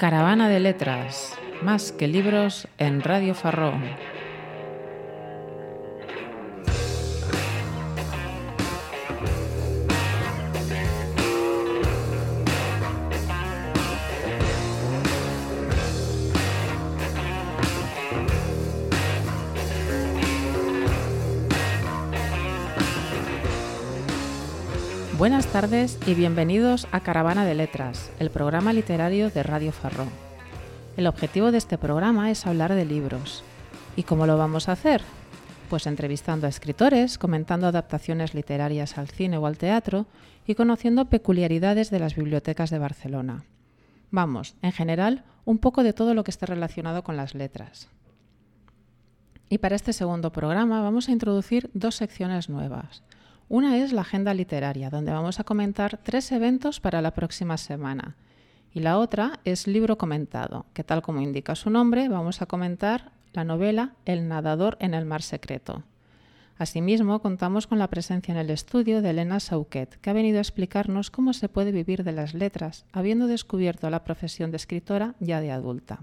Caravana de letras, más que libros en Radio Farrón. Buenas tardes y bienvenidos a Caravana de Letras, el programa literario de Radio Farrón. El objetivo de este programa es hablar de libros. ¿Y cómo lo vamos a hacer? Pues entrevistando a escritores, comentando adaptaciones literarias al cine o al teatro y conociendo peculiaridades de las bibliotecas de Barcelona. Vamos, en general, un poco de todo lo que esté relacionado con las letras. Y para este segundo programa vamos a introducir dos secciones nuevas. Una es la agenda literaria, donde vamos a comentar 3 eventos para la próxima semana. Y la otra es libro comentado, que tal como indica su nombre, vamos a comentar la novela El nadador en el mar secreto. Asimismo, contamos con la presencia en el estudio de Elena Sauquet, que ha venido a explicarnos cómo se puede vivir de las letras, habiendo descubierto la profesión de escritora ya de adulta.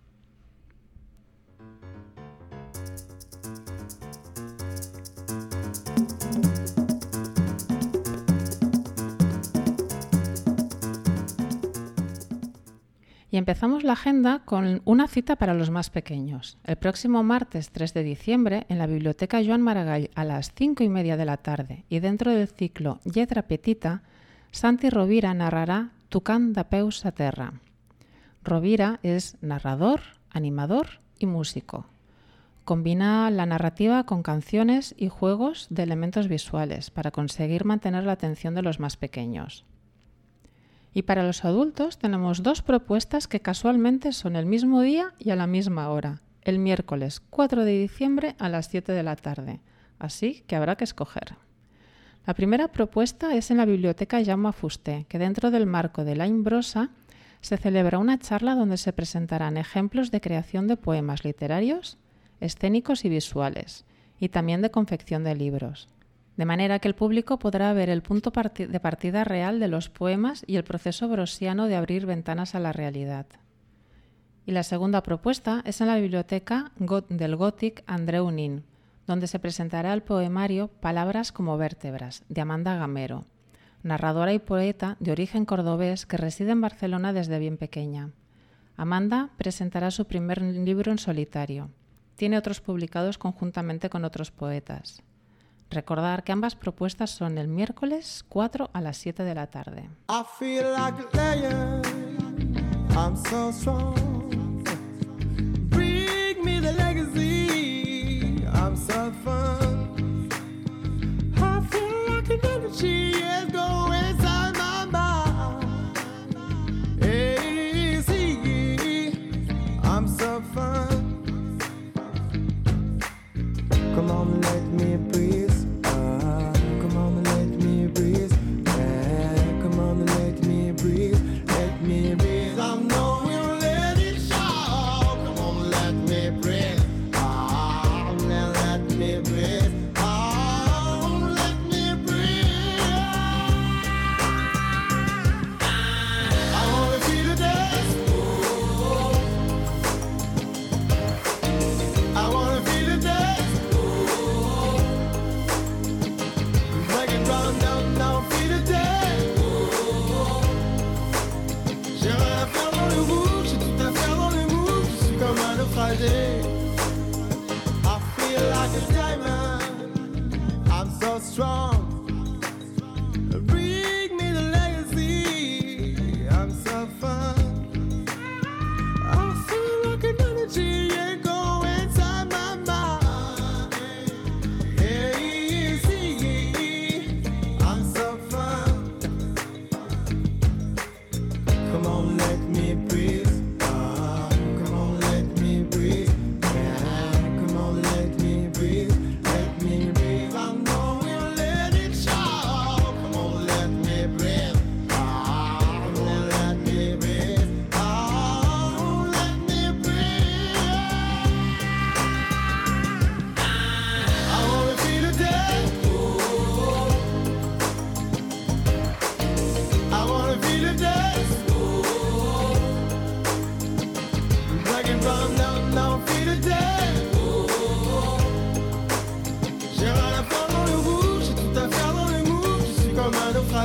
Y empezamos la agenda con una cita para los más pequeños. El próximo martes 3 de diciembre, en la Biblioteca Joan Maragall a las 5:30 de la tarde y dentro del ciclo Lletra Petita, Santi Rovira narrará Tocant de peus a terra. Rovira es narrador, animador y músico. Combina la narrativa con canciones y juegos de elementos visuales para conseguir mantener la atención de los más pequeños. Y para los adultos tenemos 2 propuestas que casualmente son el mismo día y a la misma hora, el miércoles 4 de diciembre a las 7 de la tarde, así que habrá que escoger. La primera propuesta es en la Biblioteca Jaume Fuster, que dentro del marco de l'Any Brossa se celebra una charla donde se presentarán ejemplos de creación de poemas literarios, escénicos y visuales, y también de confección de libros. De manera que el público podrá ver el punto de partida real de los poemas y el proceso brossiano de abrir ventanas a la realidad. Y la segunda propuesta es en la Biblioteca del Gòtic Andreu Nin, donde se presentará el poemario Palabras como vértebras, de Amanda Gamero, narradora y poeta de origen cordobés que reside en Barcelona desde bien pequeña. Amanda presentará su primer libro en solitario. Tiene otros publicados conjuntamente con otros poetas. Recordar que ambas propuestas son el miércoles 4 a las 7 de la tarde. I feel like a lion, I'm so strong. Bring me the legacy, I'm so fun. I feel like an energy is going inside my mind. Hey, see, I'm so fun. Come on, let me breathe. Breathe.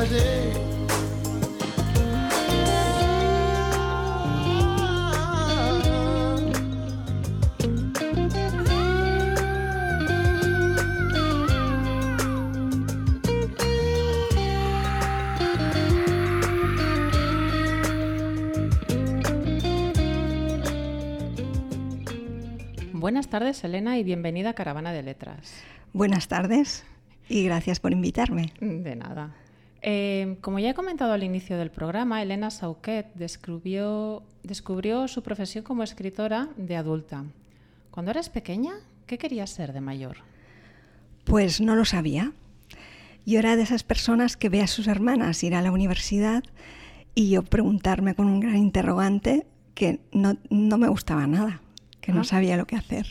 day. Buenas tardes, Elena, y bienvenida a Caravana de Letras. Buenas tardes y gracias por invitarme. De nada. Como ya he comentado al inicio del programa, Elena Sauquet descubrió su profesión como escritora de adulta. Cuando eras pequeña, ¿qué querías ser de mayor? Pues no lo sabía. Yo era de esas personas que ve a sus hermanas ir a la universidad y yo preguntarme con un gran interrogante que no me gustaba nada, que no sabía lo que hacer.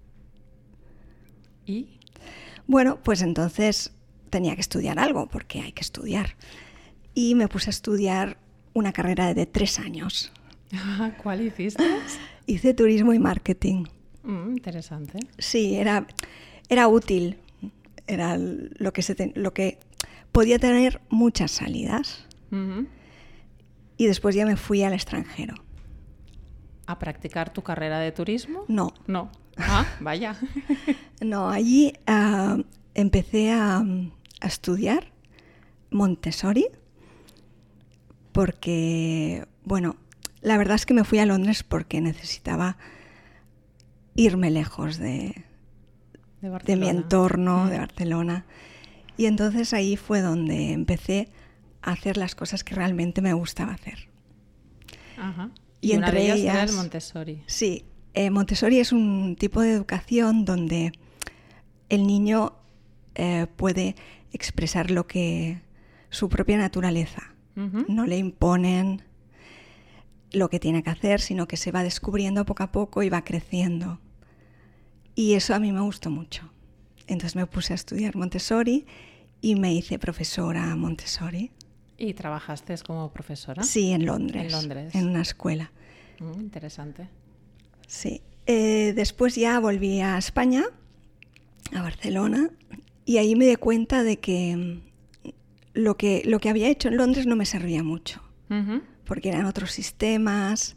¿Y? Bueno, pues entonces tenía que estudiar algo, porque hay que estudiar. Y me puse a estudiar una carrera de 3 años. ¿Cuál hiciste? Hice turismo y marketing. Interesante. Sí, era útil. Era lo que podía tener muchas salidas. Uh-huh. Y después ya me fui al extranjero. ¿A practicar tu carrera de turismo? No. No. Ah, vaya. No, allí empecé a estudiar Montessori porque, bueno, la verdad es que me fui a Londres porque necesitaba irme lejos de mi entorno, de Barcelona. Y entonces ahí fue donde empecé a hacer las cosas que realmente me gustaba hacer. Ajá. Y una entre de ellas ellas era el Montessori. Sí, Montessori es un tipo de educación donde el niño puede expresar su propia naturaleza. Uh-huh. No le imponen lo que tiene que hacer, sino que se va descubriendo poco a poco y va creciendo. Y eso a mí me gustó mucho. Entonces me puse a estudiar Montessori y me hice profesora Montessori. ¿Y trabajaste como profesora? Sí, en Londres. En Londres. En una escuela. Interesante. Sí. Después ya volví a España, a Barcelona, y ahí me di cuenta de que lo que había hecho en Londres no me servía mucho. Uh-huh. Porque eran otros sistemas,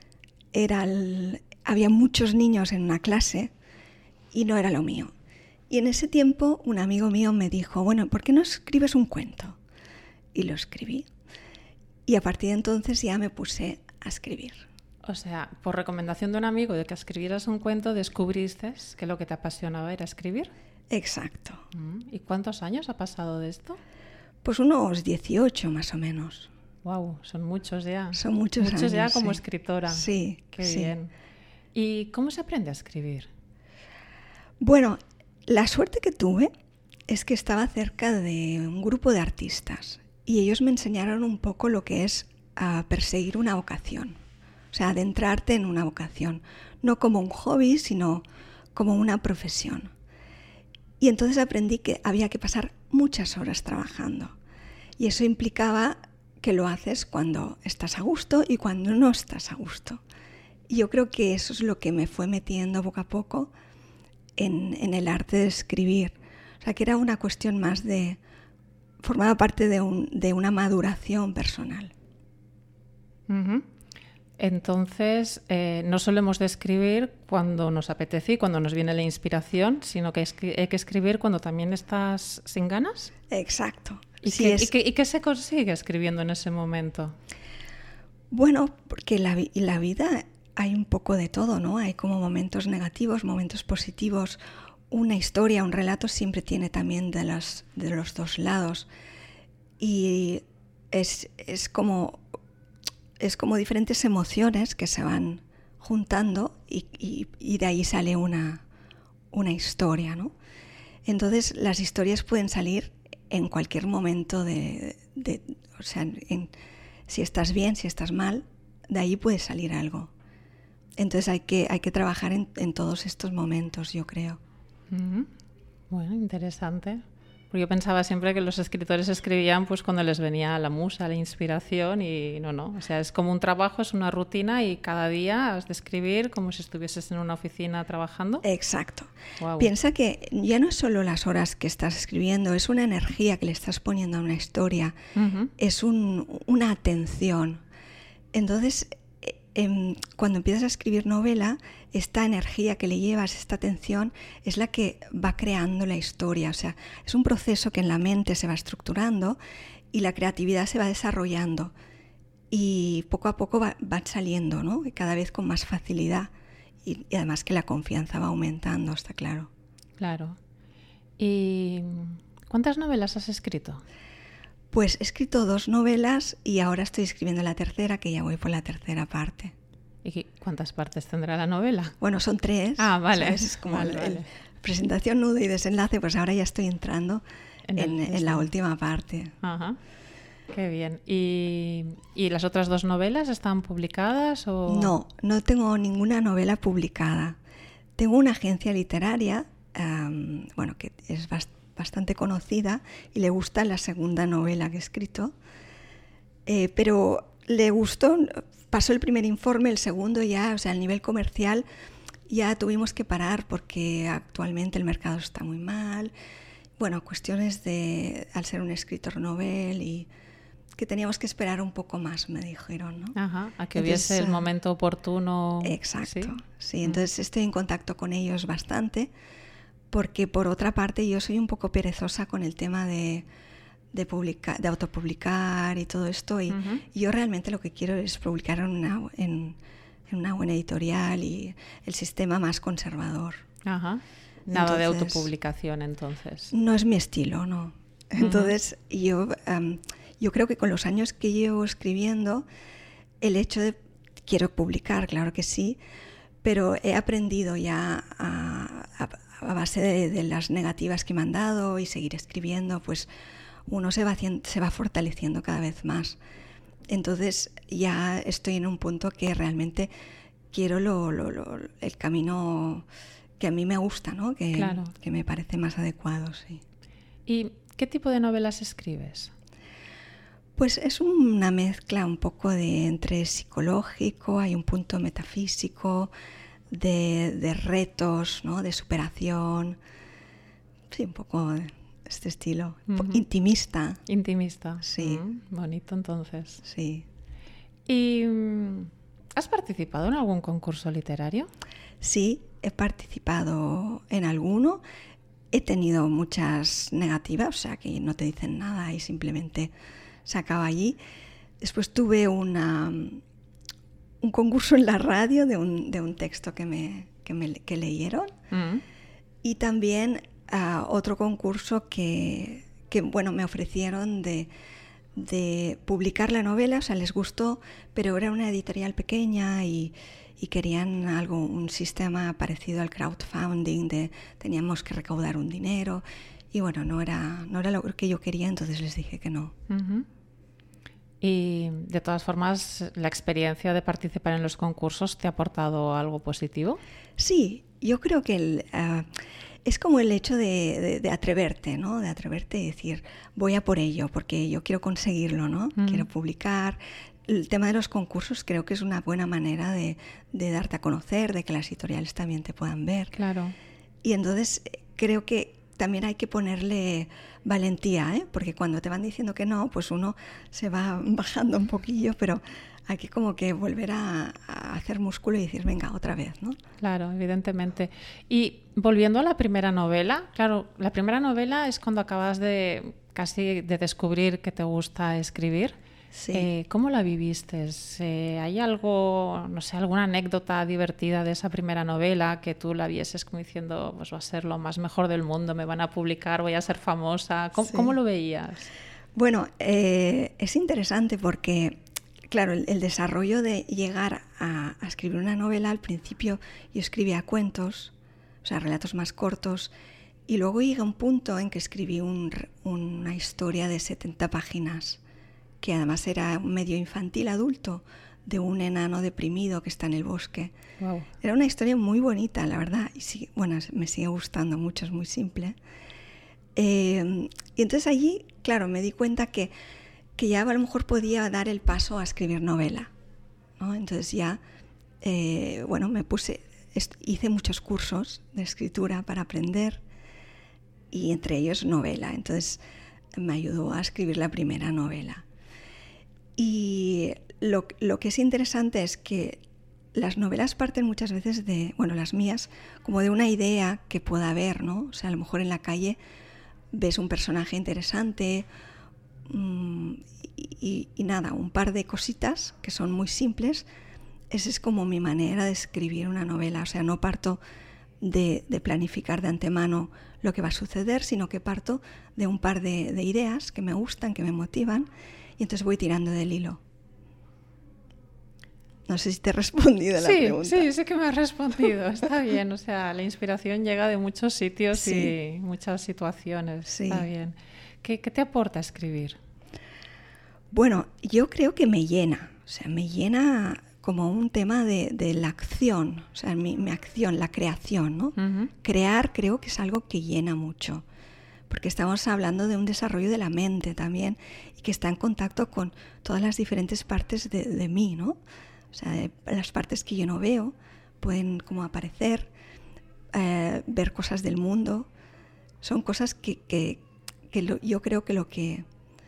había muchos niños en una clase y no era lo mío. Y en ese tiempo un amigo mío me dijo, bueno, ¿por qué no escribes un cuento? Y lo escribí. Y a partir de entonces ya me puse a escribir. O sea, por recomendación de un amigo de que escribieras un cuento, descubriste que lo que te apasionaba era escribir. Exacto. ¿Y cuántos años ha pasado de esto? Pues unos 18 más o menos. Wow, son muchos ya. Son muchos años. Muchos ya como sí. escritora. Sí. Qué sí. bien. ¿Y cómo se aprende a escribir? Bueno, la suerte que tuve es que estaba cerca de un grupo de artistas y ellos me enseñaron un poco lo que es perseguir una vocación. O sea, adentrarte en una vocación. No como un hobby, sino como una profesión. Y entonces aprendí que había que pasar muchas horas trabajando. Y eso implicaba que lo haces cuando estás a gusto y cuando no estás a gusto. Y yo creo que eso es lo que me fue metiendo poco a poco en el arte de escribir. O sea, que era una cuestión más formaba parte de una maduración personal. Uh-huh. Entonces, no solemos de escribir cuando nos apetece y cuando nos viene la inspiración, sino que hay que escribir cuando también estás sin ganas. Exacto. ¿Y, qué se consigue escribiendo en ese momento? Bueno, porque en la vida hay un poco de todo, ¿no? Hay como momentos negativos, momentos positivos. Una historia, un relato siempre tiene también de los dos lados. Y es como diferentes emociones que se van juntando y de ahí sale una historia, ¿no? Entonces las historias pueden salir en cualquier momento o sea, si estás bien, si estás mal, de ahí puede salir algo. Entonces hay que trabajar en todos estos momentos, yo creo. Uh-huh. Bueno, interesante. Porque yo pensaba siempre que los escritores escribían pues cuando les venía la musa, la inspiración y no. O sea, es como un trabajo, es una rutina y cada día has de escribir como si estuvieses en una oficina trabajando. Exacto. Wow. Piensa que ya no es solo las horas que estás escribiendo, es una energía que le estás poniendo a una historia, es una atención. Entonces, cuando empiezas a escribir novela, esta energía que le llevas, esta atención, es la que va creando la historia. O sea, es un proceso que en la mente se va estructurando y la creatividad se va desarrollando. Y poco a poco va saliendo, ¿no? Y cada vez con más facilidad. Y además que la confianza va aumentando, está claro. Claro. ¿Y cuántas novelas has escrito? Pues he escrito 2 novelas y ahora estoy escribiendo la tercera, que ya voy por la tercera parte. ¿Y cuántas partes tendrá la novela? Bueno, son 3. Ah, vale. ¿Sabes? Es como vale. Presentación, nudo y desenlace, pues ahora ya estoy entrando en la última parte. Ajá. Qué bien. ¿Y las otras 2 novelas están publicadas o...? No tengo ninguna novela publicada. Tengo una agencia literaria, que es bastante conocida y le gusta la segunda novela que he escrito, pero le gustó, pasó el primer informe, el segundo ya, o sea, a nivel comercial ya tuvimos que parar porque actualmente el mercado está muy mal. Bueno, cuestiones al ser un escritor novel y que teníamos que esperar un poco más, me dijeron, ¿no? Ajá, a que hubiese el momento oportuno. Exacto, sí. Entonces estoy en contacto con ellos bastante porque por otra parte yo soy un poco perezosa con el tema de autopublicar y todo esto y yo realmente lo que quiero es publicar en una buena editorial y el sistema más conservador. Ajá. Nada de autopublicación entonces. No es mi estilo, no. Entonces yo creo que con los años que llevo escribiendo, el hecho de quiero publicar, claro que sí, pero he aprendido ya a base de las negativas que me han dado y seguir escribiendo, pues uno se va fortaleciendo cada vez más. Entonces ya estoy en un punto que realmente quiero el camino que a mí me gusta, ¿no? Claro. Que me parece más adecuado, sí. ¿Y qué tipo de novelas escribes? Pues es una mezcla un poco entre psicológico, hay un punto metafísico, de retos, ¿no? De superación. Sí, un poco de este estilo. Intimista. Intimista. Sí. Bonito entonces. Sí. ¿Y has participado en algún concurso literario? Sí, he participado en alguno. He tenido muchas negativas, o sea que no te dicen nada y simplemente se acaba allí. Después tuve un concurso en la radio de un texto que leyeron y también otro concurso que me ofrecieron de publicar la novela, o sea, les gustó, pero era una editorial pequeña y querían un sistema parecido al crowdfunding, teníamos que recaudar un dinero y bueno, no era lo que yo quería, entonces les dije que no. Y de todas formas, ¿la experiencia de participar en los concursos te ha aportado algo positivo? Sí, yo creo que es como el hecho de atreverte, ¿no? De atreverte y decir, voy a por ello, porque yo quiero conseguirlo, ¿no? Quiero publicar. El tema de los concursos creo que es una buena manera de darte a conocer, de que las editoriales también te puedan ver. Claro. Y entonces creo que también hay que ponerle valentía, ¿eh? Porque cuando te van diciendo que no, pues uno se va bajando un poquillo, pero hay que como que volver a hacer músculo y decir, venga, otra vez, ¿no? Claro, evidentemente. Y volviendo a la primera novela, claro, la primera novela es cuando acabas casi de descubrir que te gusta escribir. Sí. ¿Cómo la viviste? ¿Hay algo, no sé, alguna anécdota divertida de esa primera novela que tú la vieses como diciendo, pues va a ser lo más mejor del mundo, me van a publicar, voy a ser famosa? ¿Cómo lo veías? Bueno, es interesante porque, claro, el desarrollo de llegar a escribir una novela, al principio yo escribía cuentos, o sea, relatos más cortos, y luego llega un punto en que escribí una historia de 70 páginas, que además era un medio infantil adulto, de un enano deprimido que está en el bosque. Wow. Era una historia muy bonita, la verdad, y sí, bueno, me sigue gustando mucho, es muy simple. Y entonces allí, claro, me di cuenta que ya a lo mejor podía dar el paso a escribir novela, ¿no? Entonces ya, hice muchos cursos de escritura para aprender, y entre ellos novela. Entonces me ayudó a escribir la primera novela. Y lo que es interesante es que las novelas parten muchas veces las mías, como de una idea que pueda haber, ¿no? O sea, a lo mejor en la calle ves un personaje interesante, y nada, un par de cositas que son muy simples. Esa es como mi manera de escribir una novela. O sea, no parto de planificar de antemano lo que va a suceder, sino que parto de un par de ideas que me gustan, que me motivan, y entonces voy tirando del hilo. No sé si te he respondido a la pregunta. Sí que me has respondido. Está bien, o sea, la inspiración llega de muchos sitios y muchas situaciones. Sí. Está bien. ¿Qué te aporta escribir? Bueno, yo creo que me llena. O sea, me llena como un tema de la acción. O sea, mi acción, la creación, ¿no? Uh-huh. Crear creo que es algo que llena mucho. Porque estamos hablando de un desarrollo de la mente también, y que está en contacto con todas las diferentes partes de mí, ¿no? O sea, las partes que yo no veo pueden como aparecer, ver cosas del mundo. Son cosas que yo creo que lo que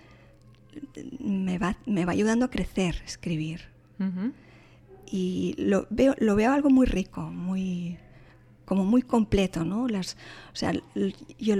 me va ayudando a crecer, escribir. Uh-huh. Y lo veo algo muy rico, como muy completo, ¿no? Yo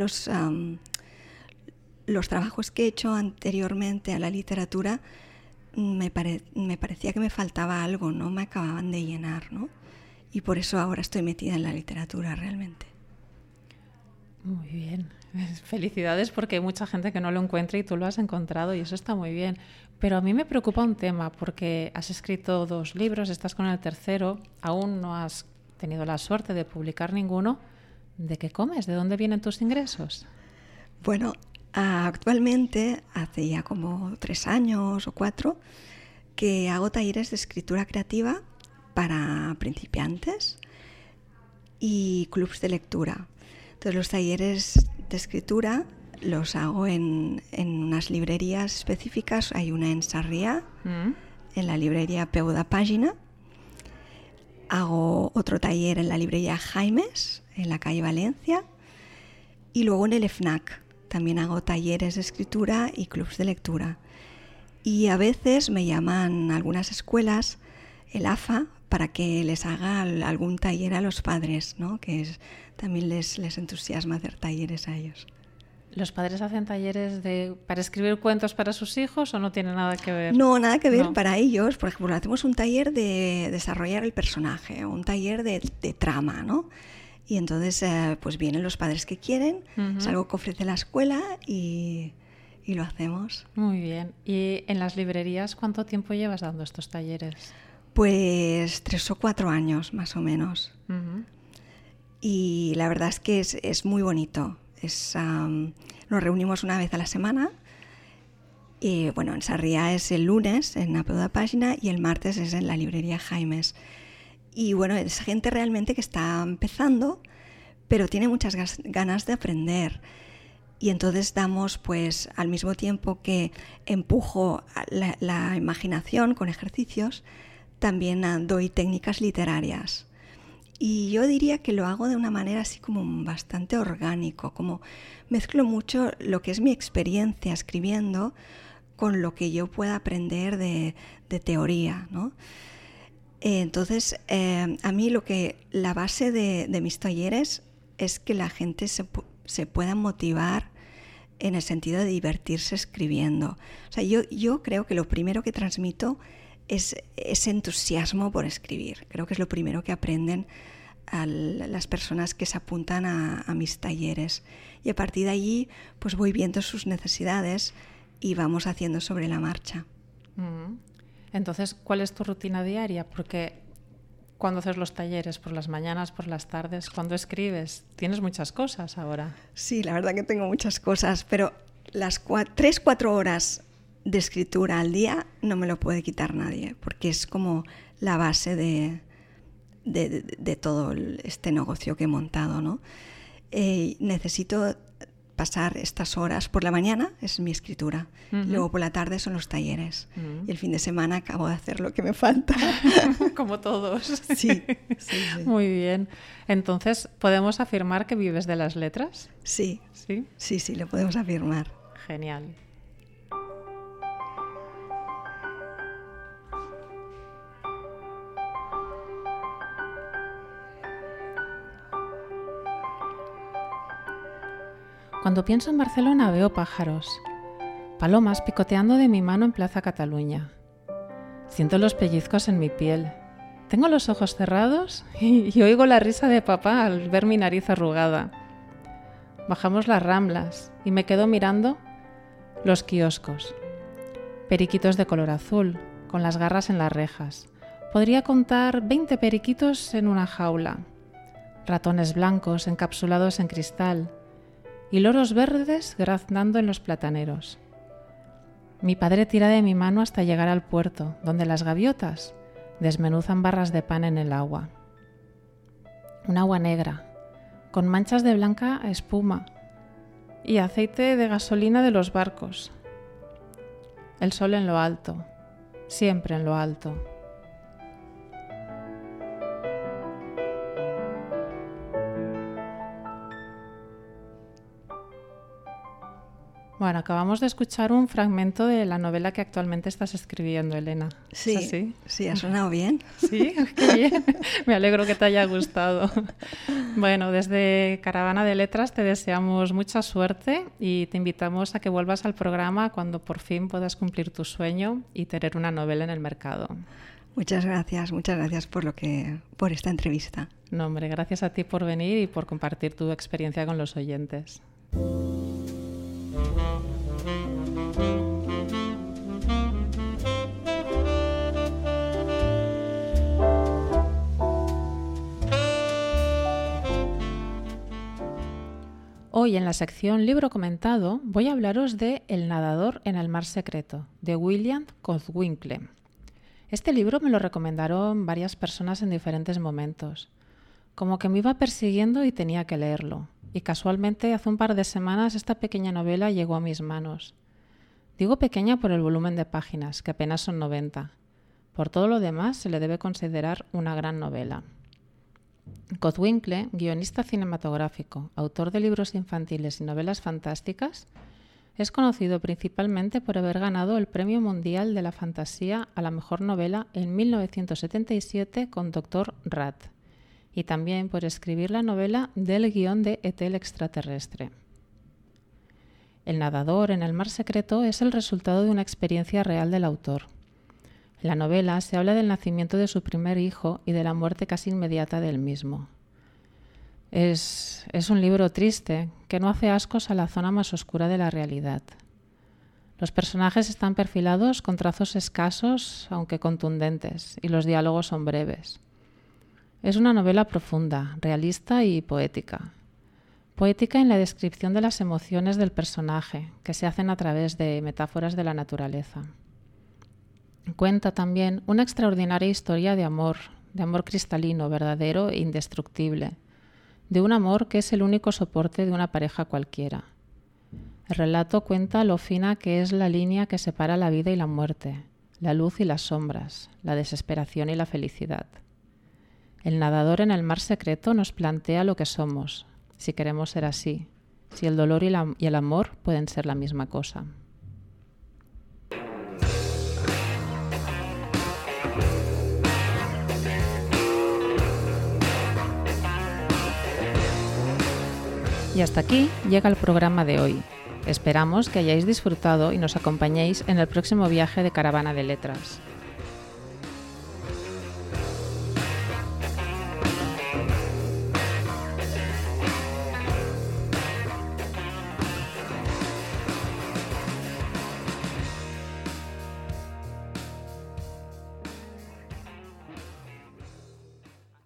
los trabajos que he hecho anteriormente a la literatura, me parecía que me faltaba algo, no me acababan de llenar, ¿no? Y por eso ahora estoy metida en la literatura realmente. Muy bien. Felicidades, porque hay mucha gente que no lo encuentra y tú lo has encontrado, y eso está muy bien. Pero a mí me preocupa un tema, porque has escrito 2 libros, estás con el tercero, aún no has tenido la suerte de publicar ninguno. ¿De qué comes? ¿De dónde vienen tus ingresos? Bueno, actualmente, hace ya como 3 años o 4, que hago talleres de escritura creativa para principiantes y clubs de lectura. Entonces, los talleres de escritura los hago en unas librerías específicas. Hay una en Sarrià, en la librería Peu de Pàgina. Hago otro taller en la librería Jaimes, en la calle Valencia. Y luego en el FNAC también hago talleres de escritura y clubs de lectura. Y a veces me llaman algunas escuelas, el AFA, para que les haga algún taller a los padres, ¿no? Que también les entusiasma hacer talleres a ellos. ¿Los padres hacen talleres para escribir cuentos para sus hijos o no tiene nada que ver? No, nada que ver. No. Para ellos, por ejemplo, hacemos un taller de desarrollar el personaje, un taller de trama, ¿no? Y entonces pues vienen los padres que quieren, uh-huh. Es algo que ofrece la escuela y lo hacemos. Muy bien. ¿Y en las librerías cuánto tiempo llevas dando estos talleres? Pues 3 o 4 años, más o menos. Uh-huh. Y la verdad es que es muy bonito. Nos reunimos una vez a la semana. Y bueno, en Sarrià es el lunes, en la Peu de Pàgina, y el martes es en la librería Jaimes. Y bueno, es gente realmente que está empezando, pero tiene muchas ganas de aprender. Y entonces damos, pues, al mismo tiempo que empujo la imaginación con ejercicios, también doy técnicas literarias. Y yo diría que lo hago de una manera así como bastante orgánico, como mezclo mucho lo que es mi experiencia escribiendo con lo que yo pueda aprender de teoría, ¿no? Entonces, a mí la base de mis talleres es que la gente se pueda motivar en el sentido de divertirse escribiendo. O sea, yo creo que lo primero que transmito es ese entusiasmo por escribir. Creo que es lo primero que aprenden las personas que se apuntan a mis talleres. Y a partir de allí, pues voy viendo sus necesidades y vamos haciendo sobre la marcha. Mm. Entonces, ¿cuál es tu rutina diaria? Porque cuando haces los talleres, por las mañanas, por las tardes, cuando escribes, tienes muchas cosas ahora. Sí, la verdad que tengo muchas cosas, pero las 3-4 horas de escritura al día no me lo puede quitar nadie, porque es como la base de todo este negocio que he montado, ¿no? Necesito pasar estas horas. Por la mañana es mi escritura, luego por la tarde son los talleres y el fin de semana acabo de hacer lo que me falta. Como todos. Sí. Muy bien. Entonces, ¿podemos afirmar que vives de las letras? Sí, ¿Sí? lo podemos afirmar. Genial. Cuando pienso en Barcelona veo pájaros, palomas picoteando de mi mano en Plaza Cataluña. Siento los pellizcos en mi piel. Tengo los ojos cerrados y oigo la risa de papá al ver mi nariz arrugada. Bajamos las Ramblas y me quedo mirando los kioscos. Periquitos de color azul, con las garras en las rejas. Podría contar 20 periquitos en una jaula. Ratones blancos encapsulados en cristal. Y loros verdes graznando en los plataneros. Mi padre tira de mi mano hasta llegar al puerto, donde las gaviotas desmenuzan barras de pan en el agua. Un agua negra, con manchas de blanca espuma y aceite de gasolina de los barcos. El sol en lo alto, siempre en lo alto. Bueno, acabamos de escuchar un fragmento de la novela que actualmente estás escribiendo, Elena. Sí, ¿Es así? Sí, ha sonado bien. Sí, qué bien. Me alegro que te haya gustado. Bueno, desde Caravana de Letras te deseamos mucha suerte y te invitamos a que vuelvas al programa cuando por fin puedas cumplir tu sueño y tener una novela en el mercado. Muchas gracias por esta entrevista. No, hombre, gracias a ti por venir y por compartir tu experiencia con los oyentes. Hoy en la sección Libro comentado voy a hablaros de El nadador en el mar secreto, de William Kozwinkle. Este libro me lo recomendaron varias personas en diferentes momentos. Como que me iba persiguiendo y tenía que leerlo. Y casualmente hace un par de semanas esta pequeña novela llegó a mis manos. Digo pequeña por el volumen de páginas, que apenas son 90. Por todo lo demás se le debe considerar una gran novela. Kozwinkle, guionista cinematográfico, autor de libros infantiles y novelas fantásticas, es conocido principalmente por haber ganado el Premio Mundial de la Fantasía a la Mejor Novela en 1977 con Dr. Rat, y también por escribir la novela del guión de E.T. el extraterrestre. El nadador en el mar secreto es el resultado de una experiencia real del autor. En la novela se habla del nacimiento de su primer hijo y de la muerte casi inmediata del mismo. Es un libro triste que no hace ascos a la zona más oscura de la realidad. Los personajes están perfilados con trazos escasos, aunque contundentes, y los diálogos son breves. Es una novela profunda, realista y poética. Poética en la descripción de las emociones del personaje, que se hacen a través de metáforas de la naturaleza. Cuenta también una extraordinaria historia de amor cristalino, verdadero e indestructible, de un amor que es el único soporte de una pareja cualquiera. El relato cuenta lo fina que es la línea que separa la vida y la muerte, la luz y las sombras, la desesperación y la felicidad. El nadador en el mar secreto nos plantea lo que somos, si queremos ser así, si el dolor y el amor pueden ser la misma cosa. Y hasta aquí llega el programa de hoy. Esperamos que hayáis disfrutado y nos acompañéis en el próximo viaje de Caravana de Letras.